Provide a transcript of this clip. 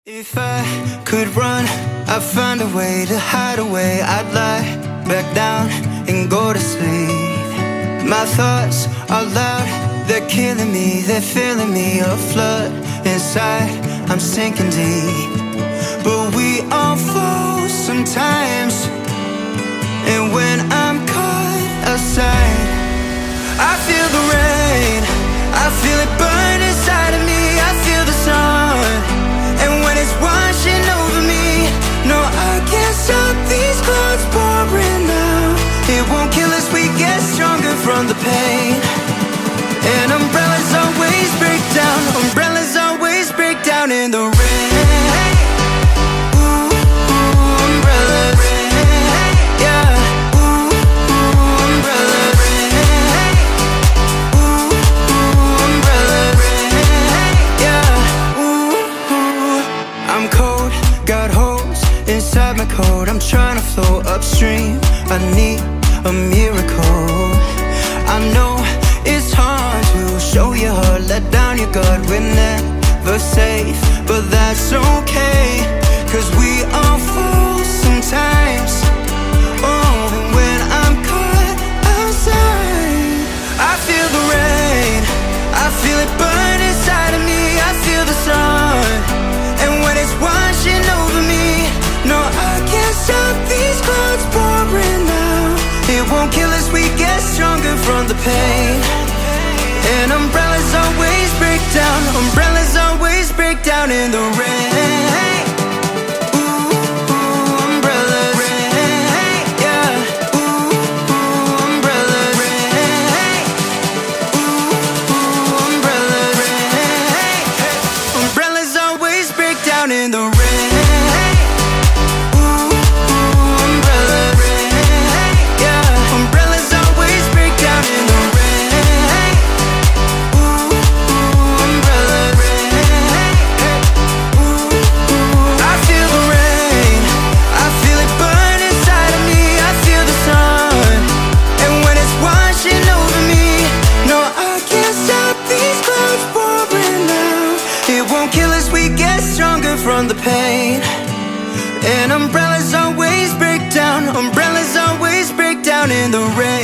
If I could run, I'd find a way to hide away. I'd lie back down and go to sleep. My thoughts are loud, they're killing me, they're filling me. A flood inside, I'm sinking deep. But we all fall sometimes, and when I'm caught outside, I feel the rain, I feel it burn inside of me. I feel the sun, and when it's washing over me, no, I can't stop these clouds pouring now. It won't kill us, we get stronger from the pain. And umbrellas always break down, umbrellas always break down in the rain. Ooh, ooh, umbrellas, yeah. Ooh, ooh, umbrellas, ooh, ooh, umbrellas, yeah. Ooh, I'm cold, got holes inside my coat. I'm trying to float upstream, I need a miracle. I know it's hard to show your heart, let down your guard. We're never safe, but that's okay, 'cause we all fall sometimes. Oh, and when I'm caught outside, I feel the rain, I feel it burn inside of me. I feel the sun, and when it's washing over me, no, I can't stop these clouds pouring now. It won't kill us, we get stronger from the pain. And umbrellas always break down, umbrellas always break down in the rain. Ooh, ooh, umbrellas, yeah. Ooh, ooh, umbrellas, ooh, ooh, umbrellas, umbrellas always break down in the rain. From the pain. And umbrellas always break down, umbrellas always break down in the rain.